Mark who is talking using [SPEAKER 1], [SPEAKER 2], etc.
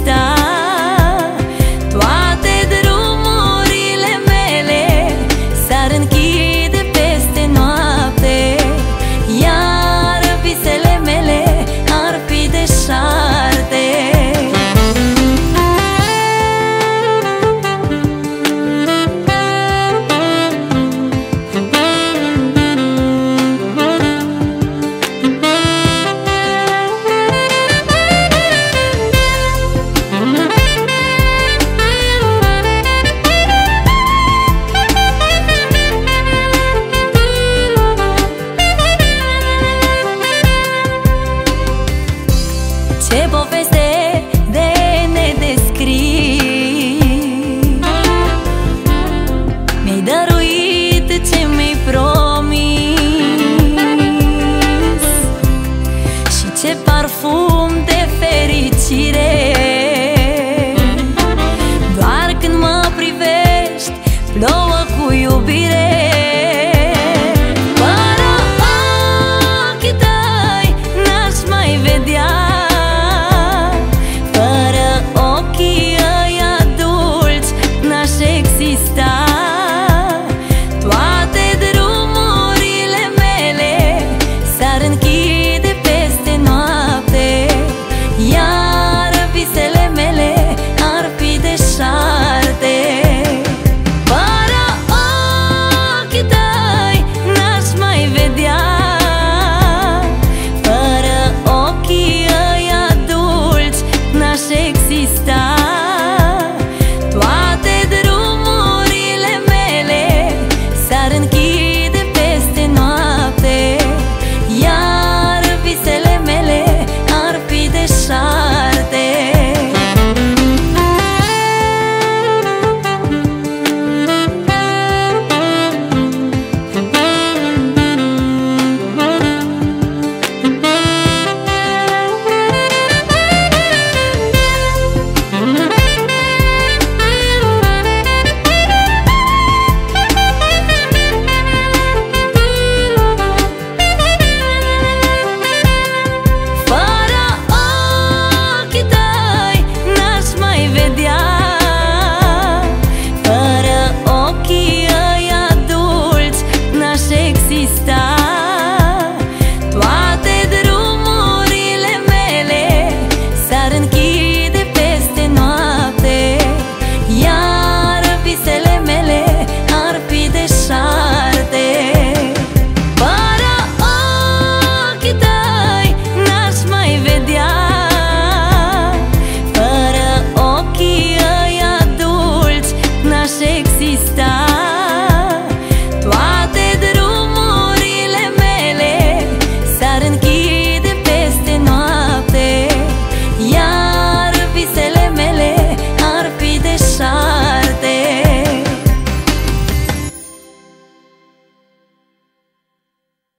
[SPEAKER 1] exista. Toate drumurile mele s-ar închide peste noapte, iar visele mele ar fi deșarte. Ce poveste de nedescris, mi-ai dăruit ce mi-ai promis, și ce parfum de fericire. Doar când mă privești, plouă cu iubire. Fără ochii tăi n-aș mai vedea, exista. Toate drumurile mele s-ar închide peste noapte, iar visele mele ar fi deșarte. Fără ochii tăi n-aș mai vedea, fără ochii ăi adulți n-aș exista.